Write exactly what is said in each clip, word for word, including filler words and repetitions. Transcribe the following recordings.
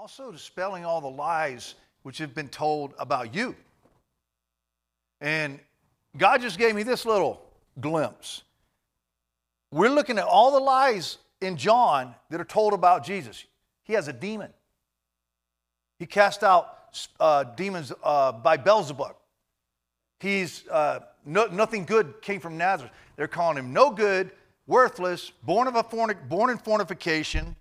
also dispelling all the lies which have been told about you. And God just gave me this little glimpse. We're looking at all the lies in John that are told about Jesus. He has a demon. He cast out uh, demons uh, by Beelzebub. He's uh, no, nothing good came from Nazareth. They're calling him no good, worthless, born of a fornic, born in fornication.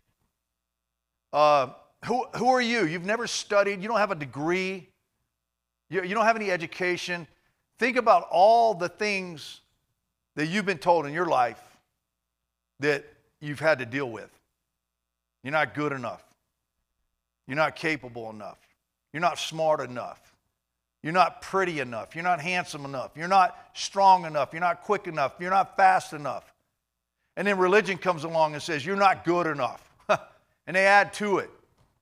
Uh, who who are you? You've never studied. You don't have a degree. You, you don't have any education. Think about all the things that you've been told in your life that you've had to deal with. You're not good enough. You're not capable enough. You're not smart enough. You're not pretty enough. You're not handsome enough. You're not strong enough. You're not quick enough. You're not fast enough. And then religion comes along and says, you're not good enough. And they add to it.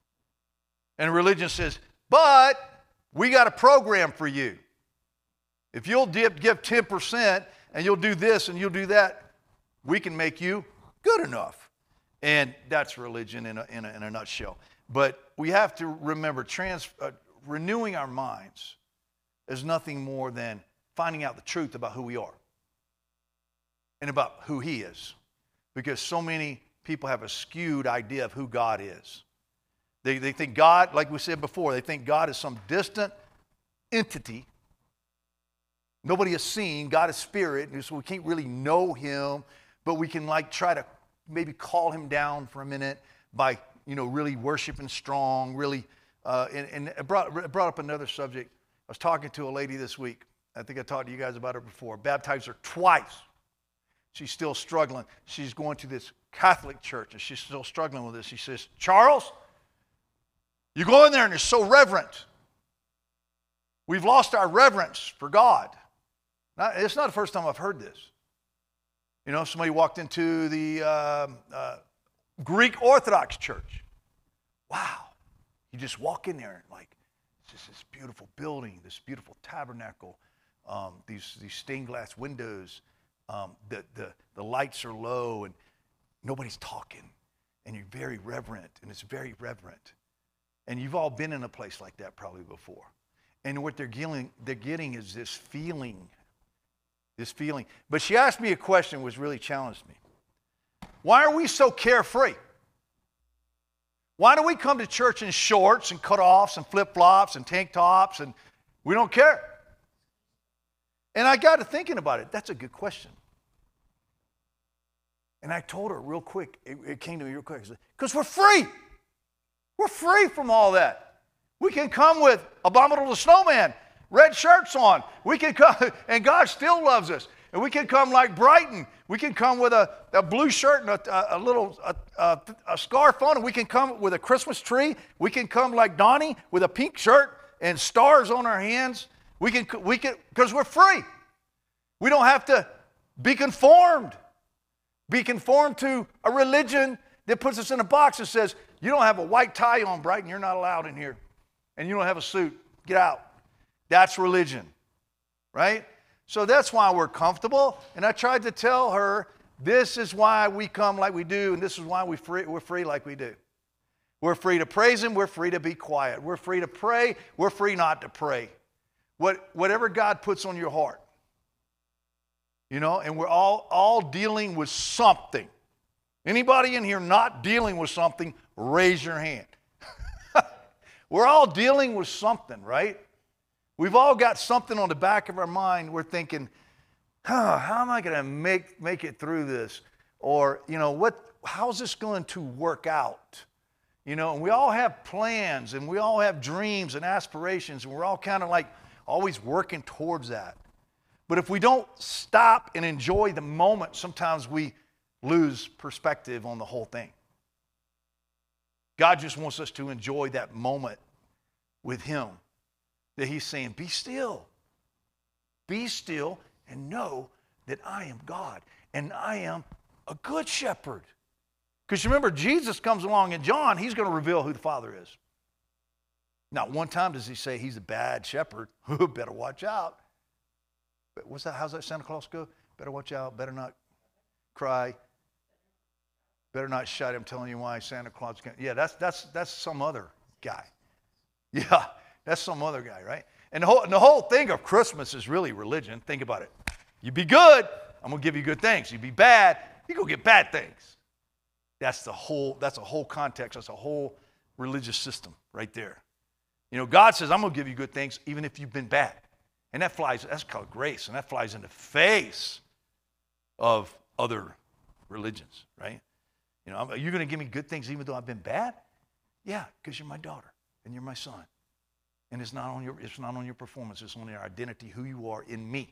And religion says, but we got a program for you. If you'll give ten percent and you'll do this and you'll do that, we can make you good enough. And that's religion in a, in a, in a nutshell. But we have to remember, trans, uh, renewing our minds is nothing more than finding out the truth about who we are and about who He is. Because so many people have a skewed idea of who God is. They, they think God, like we said before, they think God is some distant entity nobody has seen. God is spirit, so we can't really know Him, but we can like try to maybe call Him down for a minute by, you know, really worshiping strong, really, uh, and, and it brought, it brought up another subject. I was talking to a lady this week. I think I talked to you guys about her before. Baptized her twice. She's still struggling. She's going to this Catholic church, and she's still struggling with this. She says, Charles, you go in there and it's so reverent. We've lost our reverence for God. Now, it's not the first time I've heard this. You know, somebody walked into the uh, uh, Greek Orthodox church. Wow. You just walk in there and like, it's just this beautiful building, this beautiful tabernacle, um, these, these stained glass windows. Um, the, the, the lights are low and nobody's talking. And you're very reverent, and it's very reverent. And you've all been in a place like that probably before. And what they're getting, they're getting is this feeling, this feeling. But she asked me a question which really challenged me. Why are we so carefree? Why do we come to church in shorts and cutoffs and flip-flops and tank tops and we don't care? And I got to thinking about it. That's a good question. And I told her real quick, it, it came to me real quick, because we're free. We're free from all that. We can come with Abominable the Snowman, red shirts on. We can come, and God still loves us. And we can come like Brighton. We can come with a, a blue shirt and a, a, a little a, a, a scarf on, and we can come with a Christmas tree. We can come like Donnie with a pink shirt and stars on our hands. We can, we can, because we're free. We don't have to be conformed. Be conformed to a religion that puts us in a box and says, you don't have a white tie on, Brighton, you're not allowed in here. And you don't have a suit, get out. That's religion, right? So that's why we're comfortable. And I tried to tell her, this is why we come like we do, and this is why we free, we're free like we do. We're free to praise Him, we're free to be quiet. We're free to pray, we're free not to pray. What, whatever God puts on your heart. You know, and we're all, all dealing with something. Anybody in here not dealing with something, raise your hand. We're all dealing with something, right? We've all got something on the back of our mind. We're thinking, huh, how am I going to make, make it through this? Or, you know, what? how's this going to work out? You know, and we all have plans, and we all have dreams and aspirations, and we're all kind of like always working towards that. But if we don't stop and enjoy the moment, sometimes we lose perspective on the whole thing. God just wants us to enjoy that moment with Him. That He's saying, be still. Be still and know that I am God. And I am a good shepherd. Because remember, Jesus comes along in John, He's going to reveal who the Father is. Not one time does He say He's a bad shepherd. Better watch out. What's that? How's that Santa Claus go? Better watch out. Better not cry. Better not shout. I'm telling you why Santa Claus can't. Yeah, that's that's that's some other guy. Yeah, that's some other guy, right? And the whole, and the whole thing of Christmas is really religion. Think about it. You be good, I'm going to give you good things. You be bad, you go get bad things. That's the whole, that's a whole context. That's a whole religious system right there. You know, God says, I'm going to give you good things even if you've been bad. And that flies, that's called grace, and that flies in the face of other religions, right? You know, are you going to give me good things even though I've been bad? Yeah, because you're my daughter and you're my son. And it's not on your, it's not on your performance. It's on your identity, who you are in me.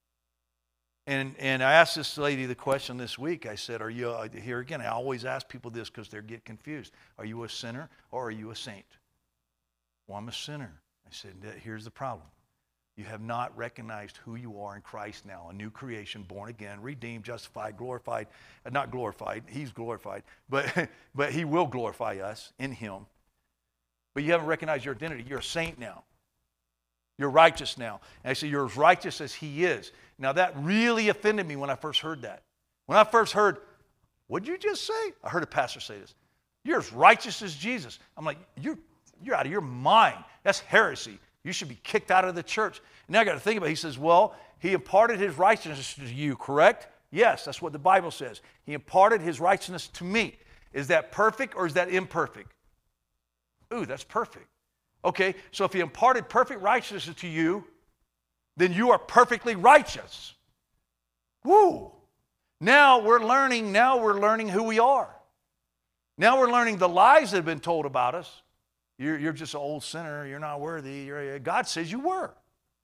And and I asked this lady the question this week. I said, are you, uh, here again, I always ask people this because they get confused. Are you a sinner or are you a saint? Well, I'm a sinner. I said, here's the problem. You have not recognized who you are in Christ now, a new creation, born again, redeemed, justified, glorified, uh, not glorified, he's glorified, but, but he will glorify us in him. But you haven't recognized your identity. You're a saint now. You're righteous now. And I say, you're as righteous as he is. Now, that really offended me when I first heard that. When I first heard, what'd you just say? I heard a pastor say this. You're as righteous as Jesus. I'm like, you're, you're out of your mind. That's heresy. You should be kicked out of the church. And now I got to think about it. He says, well, he imparted his righteousness to you, correct? Yes, that's what the Bible says. He imparted his righteousness to me. Is that perfect or is that imperfect? Ooh, that's perfect. Okay, so if he imparted perfect righteousness to you, then you are perfectly righteous. Woo! Now we're learning, now we're learning who we are. Now we're learning the lies that have been told about us. You're, you're just an old sinner. You're not worthy. You're, God says you were.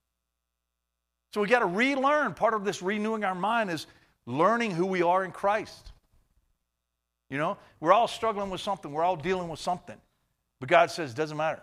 So we got to relearn. Part of this renewing our mind is learning who we are in Christ. You know, we're all struggling with something. We're all dealing with something. But God says, it doesn't matter.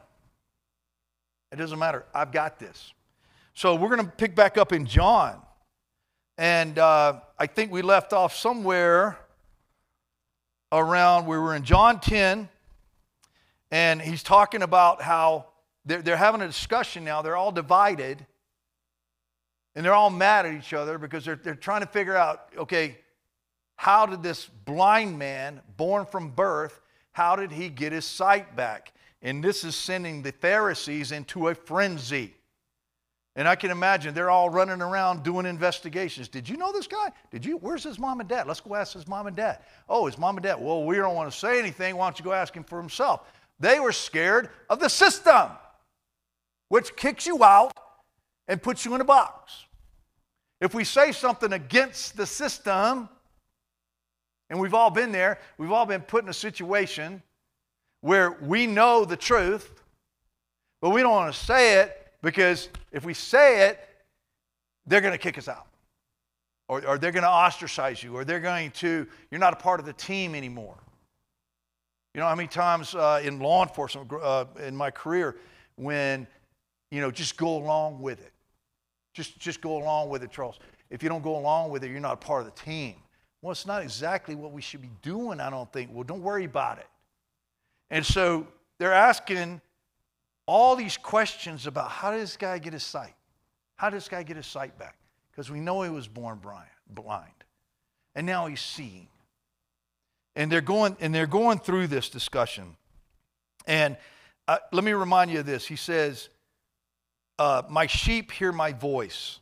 It doesn't matter. I've got this. So we're going to pick back up in John. And uh, I think we left off somewhere around, we were in John ten. And he's talking about how they're, they're having a discussion now. They're all divided. And they're all mad at each other because they're, they're trying to figure out, okay, how did this blind man, born from birth, how did he get his sight back? And this is sending the Pharisees into a frenzy. And I can imagine they're all running around doing investigations. Did you know this guy? Did you? Where's his mom and dad? Let's go ask his mom and dad. Oh, his mom and dad. Well, we don't want to say anything. Why don't you go ask him for himself? They were scared of the system, which kicks you out and puts you in a box. If we say something against the system, and we've all been there, we've all been put in a situation where we know the truth, but we don't want to say it because if we say it, they're going to kick us out. Or, or they're going to ostracize you, or they're going to, you're not a part of the team anymore. You know how many times uh, in law enforcement, uh, in my career, when, you know, just go along with it. Just, just go along with it, Charles. If you don't go along with it, you're not a part of the team. Well, it's not exactly what we should be doing, I don't think. Well, don't worry about it. And so they're asking all these questions about how did this guy get his sight? How did this guy get his sight back? Because we know he was born blind. And now he's seeing. And they're going, and they're going through this discussion. And uh, let me remind you of this. He says, uh, my sheep hear my voice.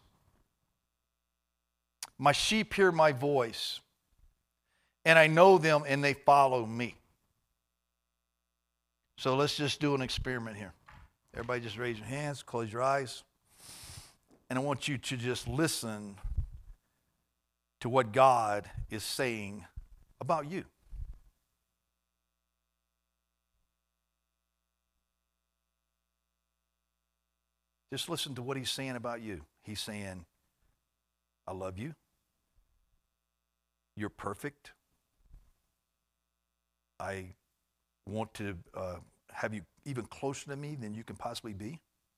My sheep hear my voice. And I know them and they follow me. So let's just do an experiment here. Everybody just raise your hands, close your eyes. And I want you to just listen to what God is saying about you. Just listen to what he's saying about you. He's saying, I love you. You're perfect. I want to uh, have you even closer to me than you can possibly be.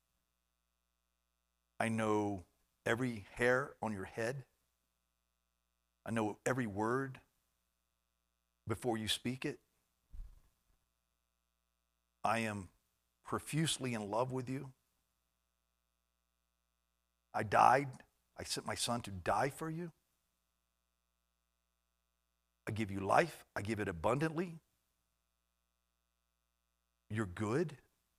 I know every hair on your head. I know every word before you speak it. I am profusely in love with you. I died. I sent my son to die for you. I give you life. I give it abundantly. you're good.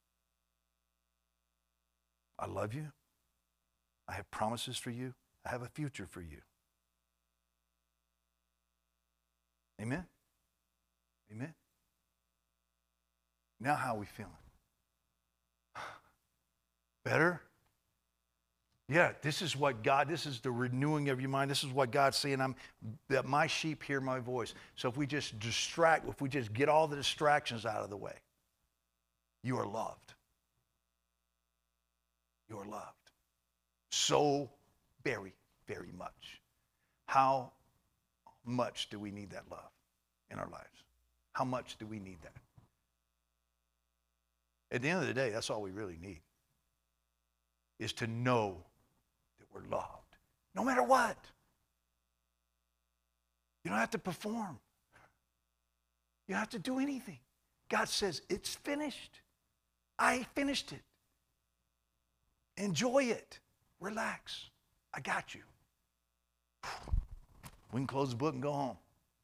I love you. I have promises for you. I have a future for you. Amen? Amen? Now how are we feeling? Better? Yeah, this is what God, this is the renewing of your mind. This is what God's saying. I'm that my sheep hear my voice. So if we just distract, if we just get all the distractions out of the way, you are loved. You are loved. So very, very much. How much do we need that love in our lives? How much do we need that? At the end of the day, that's all we really need, is to know that we're loved, no matter what. You don't have to perform. You don't have to do anything. God says, it's finished. I finished it. Enjoy it. Relax. I got you. We can close the book and go home.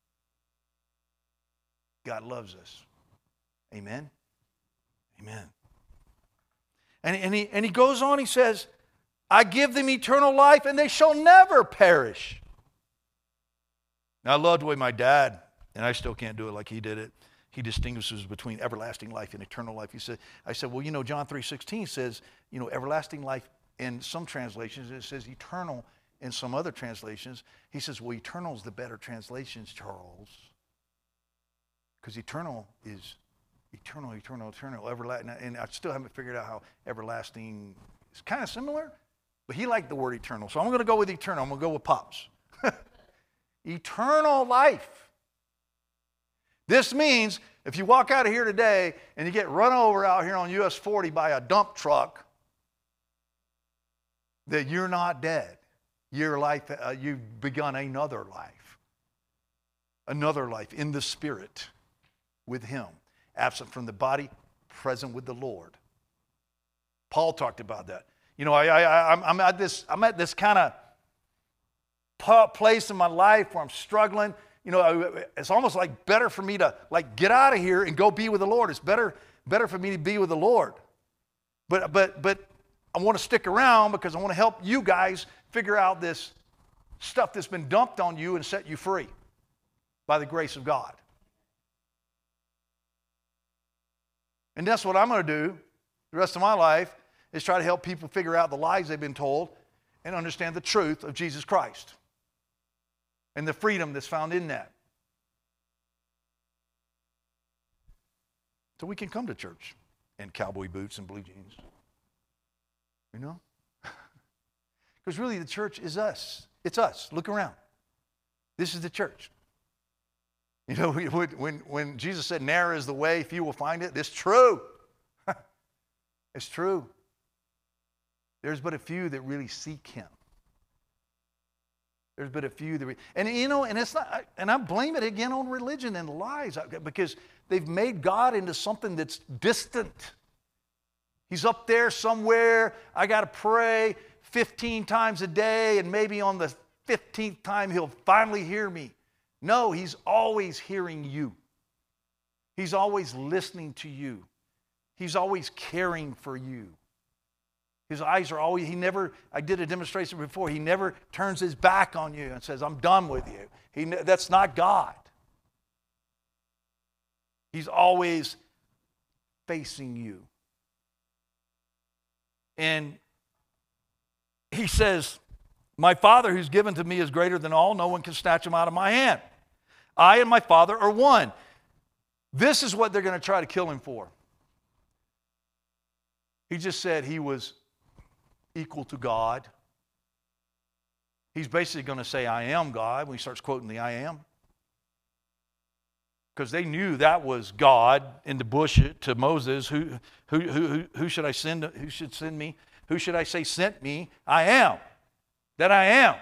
God loves us. Amen? Amen. And, and, he, and he goes on, he says, I give them eternal life and they shall never perish. Now, I loved the way my dad, and I still can't do it like he did it, he distinguishes between everlasting life and eternal life. He said, I said, well, you know, John three sixteen says, you know, everlasting life in some translations. It says eternal in some other translations. He says, well, eternal is the better translations, Charles. Because eternal is eternal, eternal, eternal, everlasting. And I still haven't figured out how everlasting is kind of similar. But he liked the word eternal. So I'm going to go with eternal. I'm going to go with Pops. Eternal life. This means if you walk out of here today and you get run over out here on U S forty by a dump truck, that you're not dead. Your life, uh, you've begun another life. Another life in the Spirit with Him. Absent from the body, present with the Lord. Paul talked about that. You know, I, I, I'm, I'm at this, I'm at this kind of place in my life where I'm struggling. You know, it's almost like better for me to like get out of here and go be with the Lord. It's better, better for me to be with the Lord. But, but, but I want to stick around because I want to help you guys figure out this stuff that's been dumped on you and set you free by the grace of God. And that's what I'm going to do the rest of my life, is try to help people figure out the lies they've been told and understand the truth of Jesus Christ and the freedom that's found in that. So we can come to church in cowboy boots and blue jeans. You know? Because really the church is us. It's us. Look around. This is the church. You know, when, when Jesus said, narrow is the way, few will find it, it's true. It's true. There's but a few that really seek Him. There's but a few that, re- and you know, and it's not, and I blame it again on religion and lies, because they've made God into something that's distant. He's up there somewhere. I got to pray fifteen times a day, and maybe on the fifteenth time He'll finally hear me. No, He's always hearing you. He's always listening to you. He's always caring for you. His eyes are always, he never, I did a demonstration before, he never turns his back on you and says, I'm done with you. He, that's not God. He's always facing you. And he says, my Father who's given to me is greater than all. No one can snatch him out of my hand. I and my Father are one. This is what they're going to try to kill him for. He just said he was equal to God. He's basically going to say, I am God, when he starts quoting the I am. Because they knew that was God in the bush to Moses. Who, who, who, who should I send? Who should send me? Who should I say sent me? I am. That I am.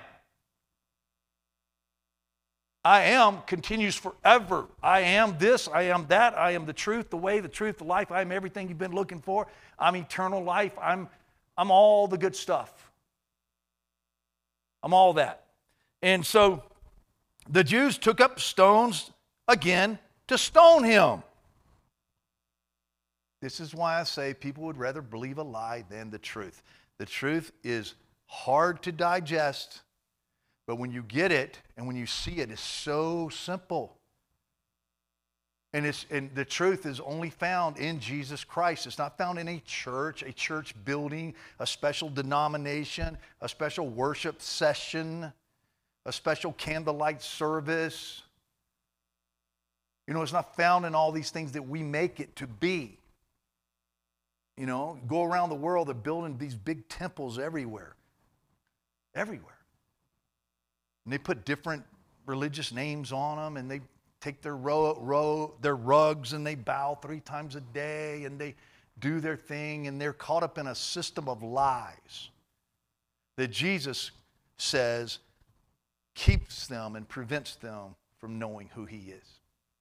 I am continues forever. I am this, I am that, I am the truth, the way, the truth, the life. I am everything you've been looking for. I'm eternal life. I'm, I'm all the good stuff. I'm all that. And so the Jews took up stones again to stone him. This is why I say people would rather believe a lie than the truth. The truth is hard to digest, but when you get it and when you see it, it's so simple. And, it's, and the truth is only found in Jesus Christ. It's not found in a church, a church building, a special denomination, a special worship session, a special candlelight service. You know, it's not found in all these things that we make it to be. You know, go around the world, they're building these big temples everywhere. Everywhere. And they put different religious names on them, and they take their row, row, their rugs and they bow three times a day and they do their thing, and they're caught up in a system of lies that Jesus says keeps them and prevents them from knowing who he is.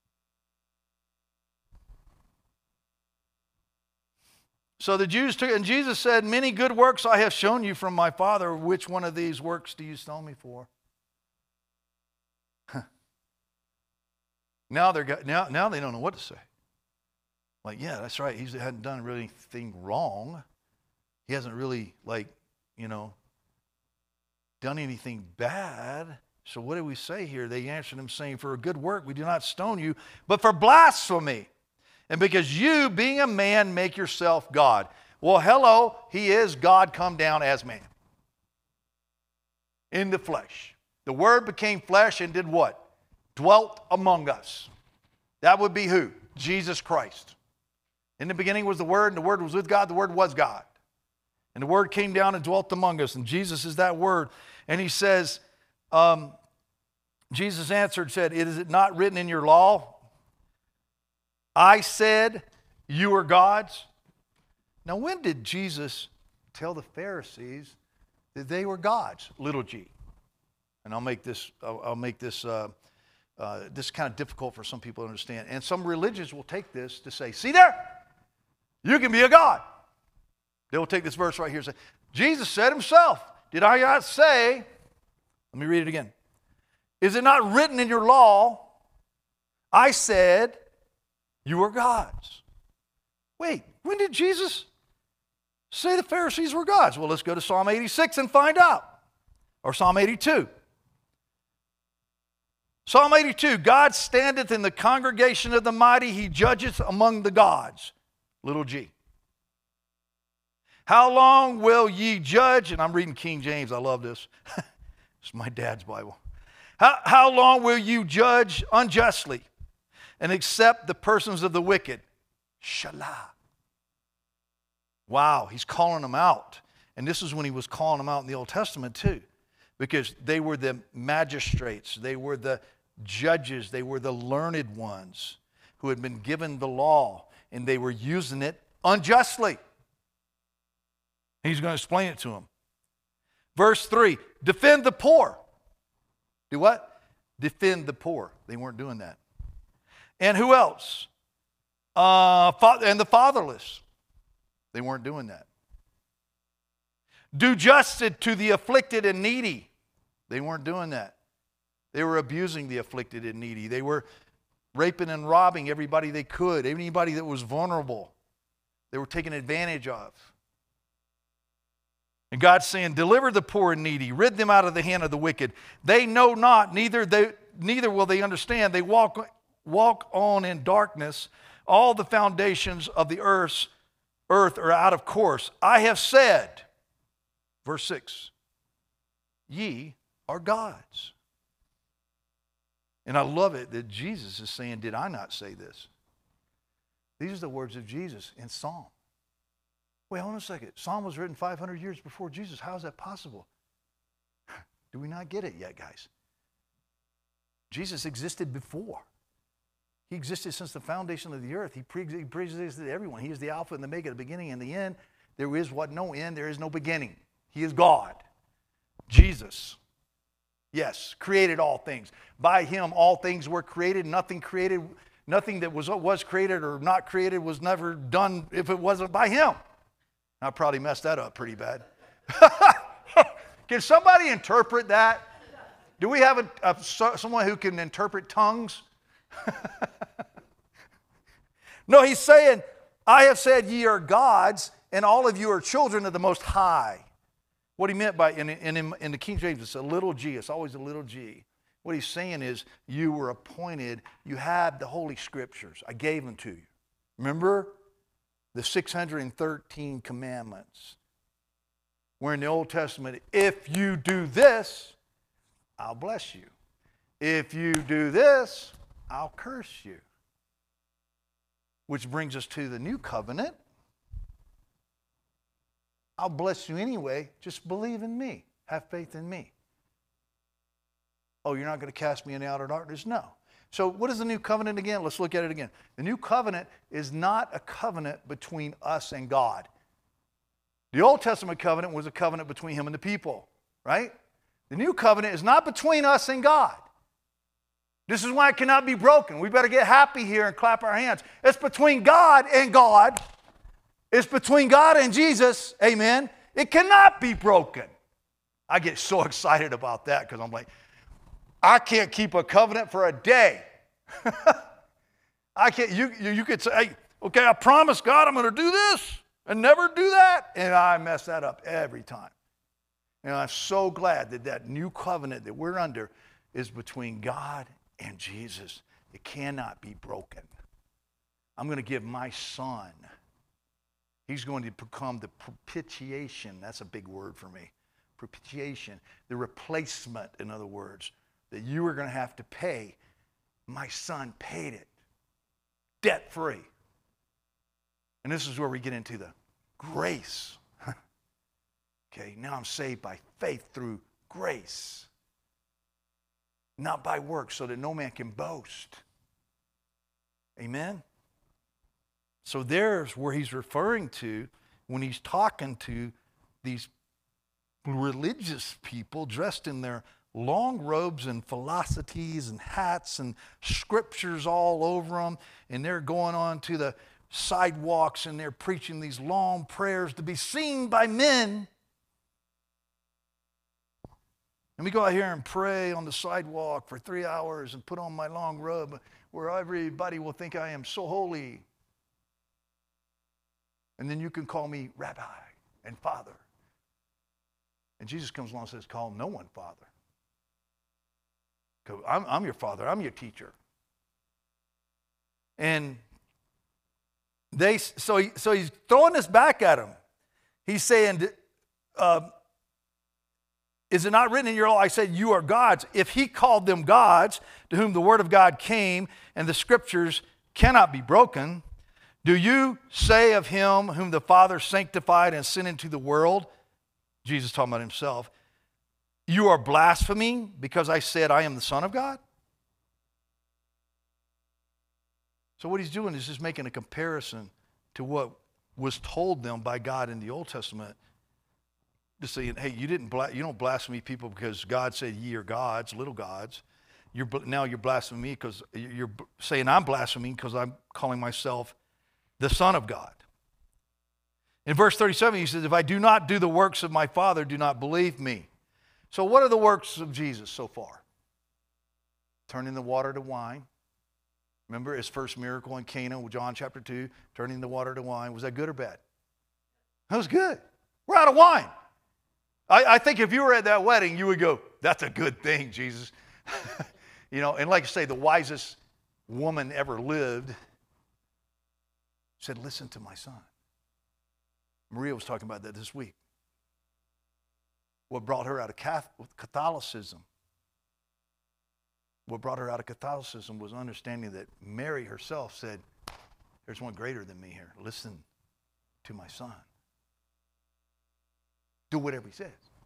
So the Jews took, and Jesus said, many good works I have shown you from my Father. Which one of these works do you stone me for? Now they're got, now now they don't know what to say. Like, yeah, that's right. He hadn't done really anything wrong. He hasn't really, like, you know, done anything bad. So what do we say here? They answered him saying, for a good work we do not stone you, but for blasphemy. And because you, being a man, make yourself God. Well, hello, he is God come down as man. In the flesh. The Word became flesh and did what? Dwelt among us. That would be who? Jesus Christ. In the beginning was the Word, and the Word was with God, the Word was God. And the Word came down and dwelt among us, and Jesus is that Word. And he says, um, Jesus answered, said, is it not written in your law? I said, you are gods. Now, when did Jesus tell the Pharisees that they were gods? Little g. And I'll make this, I'll, I'll make this, uh, uh, this is kind of difficult for some people to understand. And some religions will take this to say, see there, you can be a god. They will take this verse right here and say, Jesus said himself, did I not say, let me read it again. Is it not written in your law, I said, you are gods? Wait, when did Jesus say the Pharisees were gods? Well, let's go to Psalm eighty-six and find out. Or Psalm eighty-two. Psalm eighty-two, God standeth in the congregation of the mighty, he judgeth among the gods. Little g. How long will ye judge? And I'm reading King James, I love this. It's my dad's Bible. How, how long will you judge unjustly and accept the persons of the wicked? Shalah. Wow, he's calling them out. And this is when he was calling them out in the Old Testament too. Because they were the magistrates, they were the judges, they were the learned ones who had been given the law, and they were using it unjustly. He's going to explain it to them. Verse three, defend the poor. Do what? Defend the poor. They weren't doing that. And who else? Uh, and the fatherless. They weren't doing that. Do justice to the afflicted and needy. They weren't doing that. They were abusing the afflicted and needy. They were raping and robbing everybody they could, anybody that was vulnerable. They were taken advantage of. And God's saying, deliver the poor and needy, rid them out of the hand of the wicked. They know not, neither they neither will they understand. They walk, walk on in darkness. All the foundations of the earth, earth are out of course. I have said, verse six, ye are gods. And I love it that Jesus is saying, did I not say this? These are the words of Jesus in Psalm. Wait, hold on a second. Psalm was written five hundred years before Jesus. How is that possible? Do we not get it yet, guys? Jesus existed before. He existed since the foundation of the earth. He pre-existed everyone. He is the Alpha and the Omega, the beginning and the end. There is what? No end. There is no beginning. He is God. Jesus. Yes, created all things. By him all things were created. Nothing created, nothing that was, was created or not created was never done if it wasn't by him. I probably messed that up pretty bad. Can somebody interpret that? Do we have a, a, someone who can interpret tongues? No, he's saying, I have said ye are gods, and all of you are children of the Most High. What he meant by, in, in, in the King James, it's a little g. It's always a little g. What he's saying is, you were appointed, you have the Holy Scriptures. I gave them to you. Remember the six hundred thirteen commandments. Where in the Old Testament, if you do this, I'll bless you. If you do this, I'll curse you. Which brings us to the new covenant. I'll bless you anyway. Just believe in me. Have faith in me. Oh, you're not going to cast me in the outer darkness? No. So what is the new covenant again? Let's look at it again. The new covenant is not a covenant between us and God. The Old Testament covenant was a covenant between him and the people, right? The new covenant is not between us and God. This is why it cannot be broken. We better get happy here and clap our hands. It's between God and God. It's between God and Jesus. Amen. It cannot be broken. I get so excited about that because I'm like, I can't keep a covenant for a day. I can't. You, you, you could say, hey, okay, I promise God I'm going to do this and never do that. And I mess that up every time. And I'm so glad that that new covenant that we're under is between God and Jesus. It cannot be broken. I'm going to give my son. He's going to become the propitiation. That's a big word for me. Propitiation. The replacement, in other words, that you were going to have to pay. My son paid it. Debt-free. And this is where we get into the grace. Okay, now I'm saved by faith through grace. Not by works, so that no man can boast. Amen? So there's where he's referring to when he's talking to these religious people dressed in their long robes and philosophies and hats and scriptures all over them. And they're going on to the sidewalks and they're preaching these long prayers to be seen by men. And we go out here and pray on the sidewalk for three hours and put on my long robe where everybody will think I am so holy. And then you can call me Rabbi and Father. And Jesus comes along and says, call no one Father. Because I'm, I'm your Father. I'm your teacher. And they, so, he, so he's throwing this back at him. He's saying, uh, is it not written in your law? I said, you are gods. If he called them gods, to whom the word of God came, and the scriptures cannot be broken, do you say of him whom the Father sanctified and sent into the world, Jesus talking about himself, you are blaspheming because I said I am the Son of God? So what he's doing is just making a comparison to what was told them by God in the Old Testament. Just saying, hey, you didn't bla- you don't blaspheme people because God said ye are gods, little gods. You're now you're blaspheming me because you're saying I'm blaspheming because I'm calling myself the Son of God. In verse thirty-seven, he says, if I do not do the works of my Father, do not believe me. So what are the works of Jesus so far? Turning the water to wine. Remember his first miracle in Cana, John chapter two, turning the water to wine. Was that good or bad? That was good. We're out of wine. I, I think if you were at that wedding, you would go, that's a good thing, Jesus. You know, and like I say, the wisest woman ever lived said, listen to my son. Maria was talking about that this week. What brought her out of Catholicism, what brought her out of Catholicism was understanding that Mary herself said, there's one greater than me here. Listen to my son. Do whatever he says.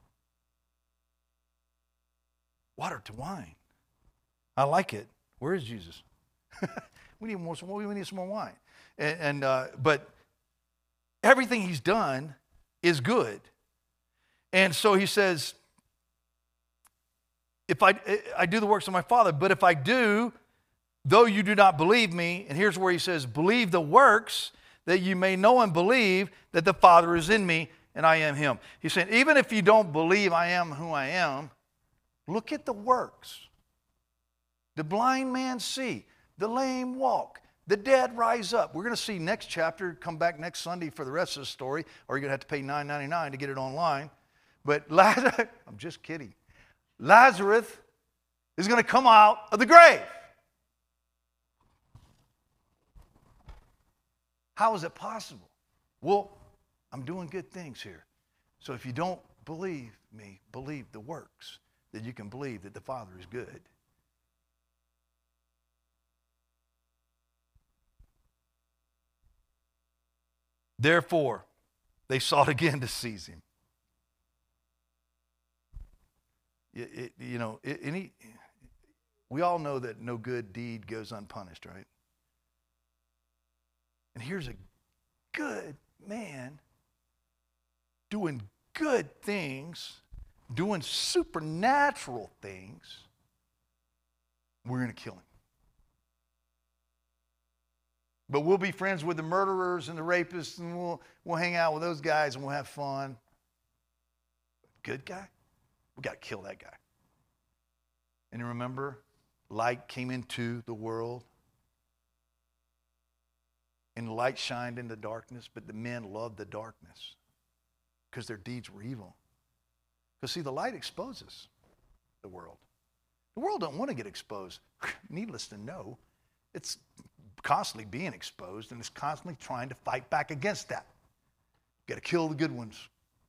Water to wine. I like it. Where is Jesus? we need more. We need some more wine. And, and uh, but everything he's done is good. And so he says, if I, I do the works of my Father, but if I do, though you do not believe me, and here's where he says, believe the works that you may know and believe that the Father is in me and I am him. He's saying, even if you don't believe I am who I am, look at the works. The blind man see, the lame walk, The dead rise up. We're going to see next chapter, come back next Sunday for the rest of the story, or you're going to have to pay nine ninety-nine to get it online. But Lazarus, I'm just kidding. Lazarus is going to come out of the grave. How is it possible? Well, I'm doing good things here. So if you don't believe me, believe the works, that you can believe that the Father is good. Therefore, they sought again to seize him. It, it, you know, it, any, we all know that no good deed goes unpunished, right? And here's a good man doing good things, doing supernatural things. We're going to kill him. But we'll be friends with the murderers and the rapists, and we'll, we'll hang out with those guys and we'll have fun. Good guy? We got to kill that guy. And you remember, light came into the world, and the light shined into darkness, but the men loved the darkness because their deeds were evil. Because see, the light exposes the world. The world don't want to get exposed. Needless to know, it's constantly being exposed, and it's constantly trying to fight back against that. Got to kill the good ones.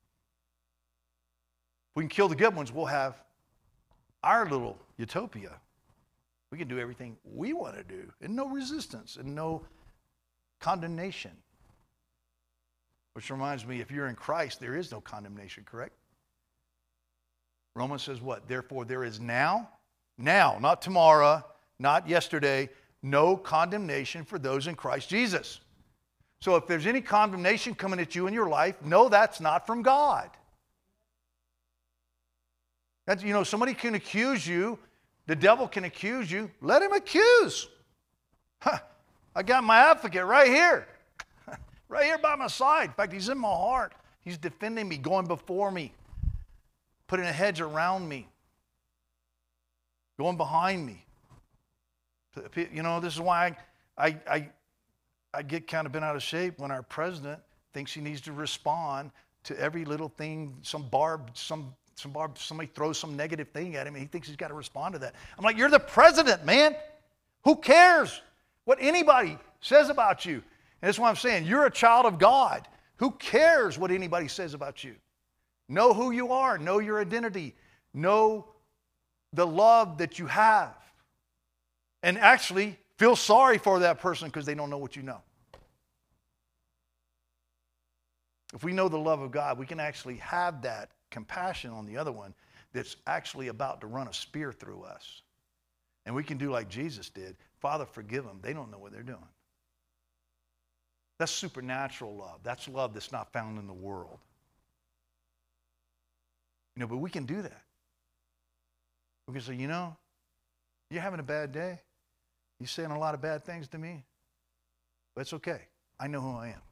If we can kill the good ones, we'll have our little utopia. We can do everything we want to do, and no resistance, and no condemnation. Which reminds me, if you're in Christ, there is no condemnation, correct? Romans says what? Therefore, there is now, now, not tomorrow, not yesterday, no condemnation for those in Christ Jesus. So if there's any condemnation coming at you in your life, no, that's not from God. That's, you know, somebody can accuse you. The devil can accuse you. Let him accuse. Huh, I got my advocate right here. Right here by my side. In fact, he's in my heart. He's defending me, going before me, putting a hedge around me, going behind me. You know, this is why I, I, I, I get kind of bent out of shape when our president thinks he needs to respond to every little thing, some barb, some, some barb, somebody throws some negative thing at him, and he thinks he's got to respond to that. I'm like, you're the president, man. Who cares what anybody says about you? And that's why I'm saying, you're a child of God. Who cares what anybody says about you? Know who you are. Know your identity. Know the love that you have. And actually feel sorry for that person because they don't know what you know. If we know the love of God, we can actually have that compassion on the other one that's actually about to run a spear through us. And we can do like Jesus did. Father, forgive them. They don't know what they're doing. That's supernatural love. That's love that's not found in the world. You know, but we can do that. We can say, you know, you're having a bad day. You're saying a lot of bad things to me. But it's okay. I know who I am.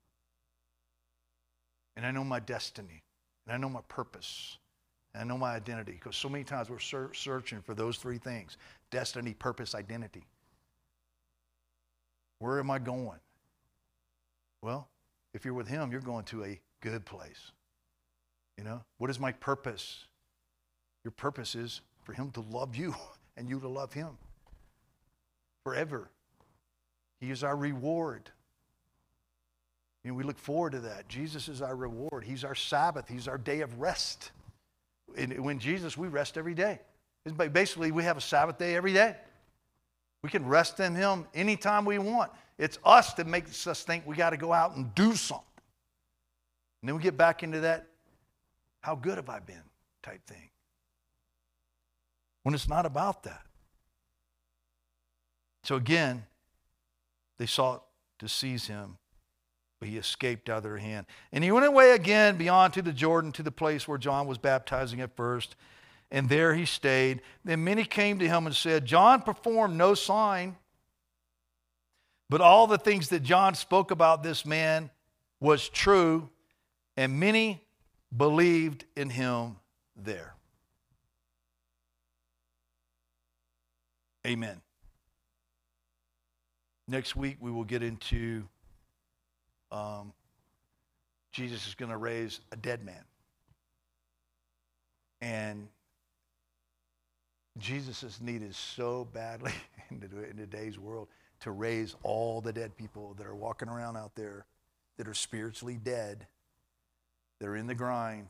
And I know my destiny. And I know my purpose. And I know my identity. Because so many times we're ser- searching for those three things. Destiny, purpose, identity. Where am I going? Well, if you're with him, you're going to a good place. You know, what is my purpose? Your purpose is for him to love you and you to love him forever. He is our reward. You know, we look forward to that. Jesus is our reward. He's our Sabbath. He's our day of rest. And when Jesus, we rest every day. Basically, we have a Sabbath day every day. We can rest in him anytime we want. It's us that makes us think we got to go out and do something. And then we get back into that, how good have I been type thing. When it's not about that. So again, they sought to seize him, but he escaped out of their hand. And he went away again beyond to the Jordan, to the place where John was baptizing at first. And there he stayed. Then many came to him and said, John performed no sign, but all the things that John spoke about this man was true, and many believed in him there. Amen. Next week, we will get into um, Jesus is going to raise a dead man. And Jesus' need is so badly in, the, in today's world to raise all the dead people that are walking around out there that are spiritually dead. They're in the grind.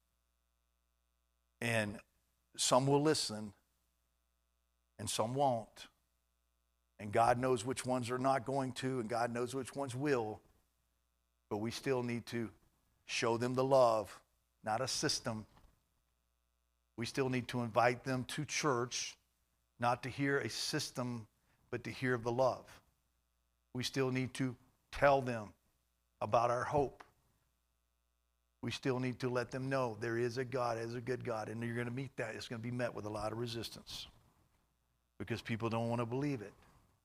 And some will listen and some won't. And God knows which ones are not going to, and God knows which ones will. But we still need to show them the love, not a system. We still need to invite them to church, not to hear a system, but to hear of the love. We still need to tell them about our hope. We still need to let them know there is a God, there is a good God, and you're going to meet that. It's going to be met with a lot of resistance because people don't want to believe it.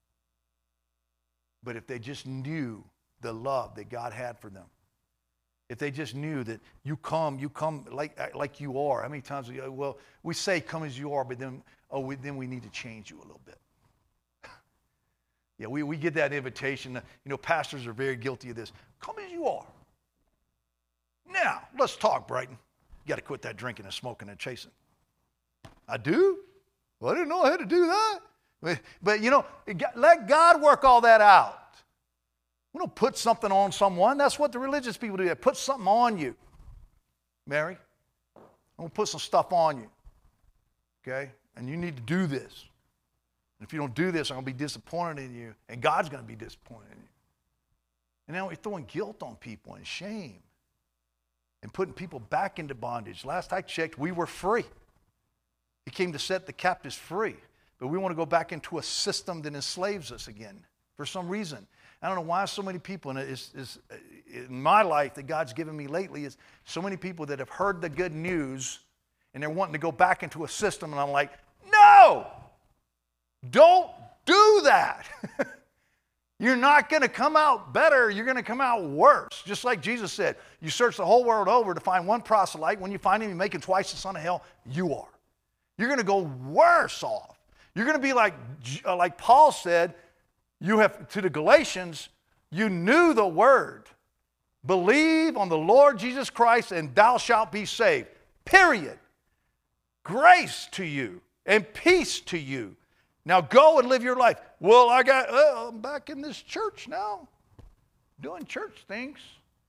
But if they just knew the love that God had for them, if they just knew that you come, you come like, like you are. How many times, we, well, we say come as you are, but then, oh, we, then we need to change you a little bit. Yeah, we, we get that invitation. You know, pastors are very guilty of this. Come as you are. Now, let's talk, Brighton. You got to quit that drinking and smoking and chasing. I do? Well, I didn't know I had to do that. But, but you know, let God work all that out. We don't put something on someone. That's what the religious people do. They put something on you. Mary, I'm going to put some stuff on you. Okay? And you need to do this. And if you don't do this, I'm going to be disappointed in you. And God's going to be disappointed in you. And now we're throwing guilt on people and shame. And putting people back into bondage. Last I checked, we were free. He came to set the captives free. But we want to go back into a system that enslaves us again for some reason. I don't know why so many people, and it's, it's, in my life that God's given me lately, is so many people that have heard the good news and they're wanting to go back into a system, and I'm like, no, don't do that. You're not going to come out better. You're going to come out worse. Just like Jesus said, you search the whole world over to find one proselyte. When you find him, you're making twice the son of hell. You are. You're going to go worse off. You're going to be like, like Paul said, you have to the Galatians, you knew the word. Believe on the Lord Jesus Christ and thou shalt be saved. Period. Grace to you and peace to you. Now go and live your life. Well, I got, oh, I'm back in this church now, doing church things.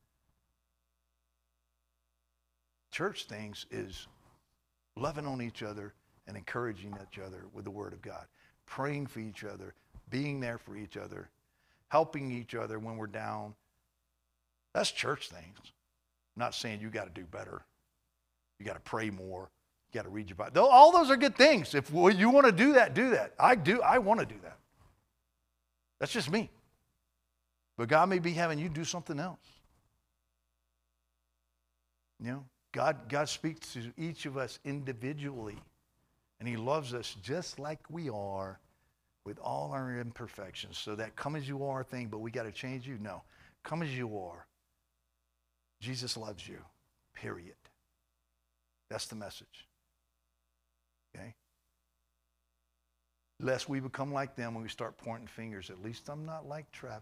Church things is loving on each other and encouraging each other with the Word of God, praying for each other, being there for each other, helping each other when we're down. That's church things. I'm not saying you got to do better. You got to pray more. You got to read your Bible. All those are good things. If you want to do that, do that. I do. I want to do that. That's just me. But God may be having you do something else. You know, God, God speaks to each of us individually. And he loves us just like we are with all our imperfections. So that come as you are thing, but we got to change you? No. Come as you are. Jesus loves you. Period. That's the message. Okay? Lest we become like them when we start pointing fingers. At least I'm not like Travis.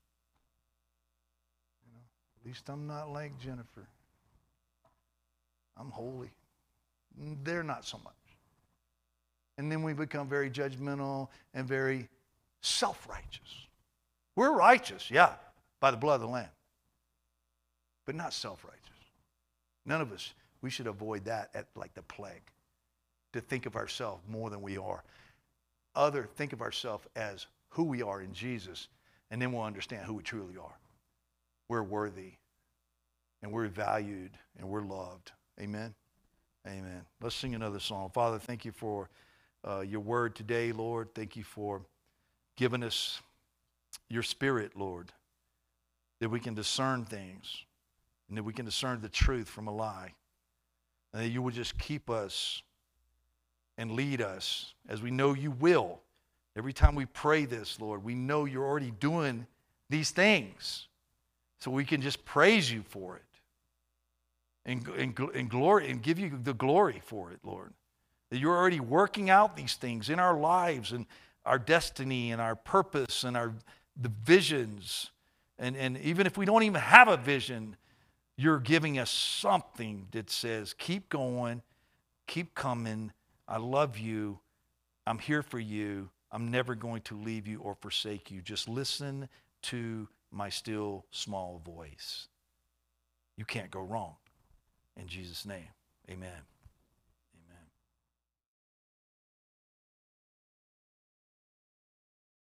You know, at least I'm not like Jennifer. I'm holy. They're not so much. And then we become very judgmental and very self-righteous. We're righteous, yeah, by the blood of the Lamb. But not self-righteous. None of us, we should avoid that at like the plague. To think of ourselves more than we are. Other, think of ourselves as who we are in Jesus, and then we'll understand who we truly are. We're worthy, and we're valued, and we're loved. Amen? Amen. Let's sing another song. Father, thank you for uh, your word today, Lord. Thank you for giving us your spirit, Lord, that we can discern things, and that we can discern the truth from a lie, and that you will just keep us and lead us as we know you will. Every time we pray this, Lord, we know you're already doing these things. So we can just praise you for it and, and, and glory and give you the glory for it, Lord. That you're already working out these things in our lives and our destiny and our purpose and our the visions. And, and even if we don't even have a vision, you're giving us something that says, keep going, keep coming. I love you. I'm here for you. I'm never going to leave you or forsake you. Just listen to my still small voice. You can't go wrong. In Jesus' name, amen.